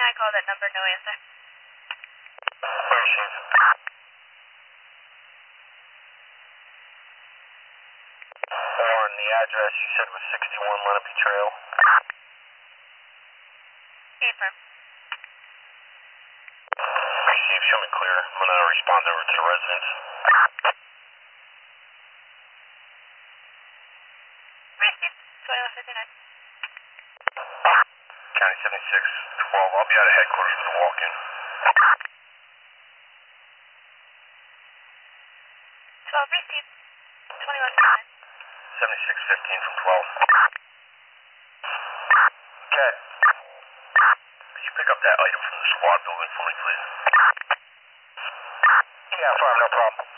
I call that number, no answer. Sorry, Chief. Warren, the address you said was 61 Lenape Trail. Affirm. Chief, show me clear. I'm gonna respond over to the residence. Receive. 2159. County 7612. I'll be out of headquarters for the walk-in. 12, receive. 2159. 7615 from 12. Cat, could you pick up that item from the squad building for me, please? Yeah, fine, no problem.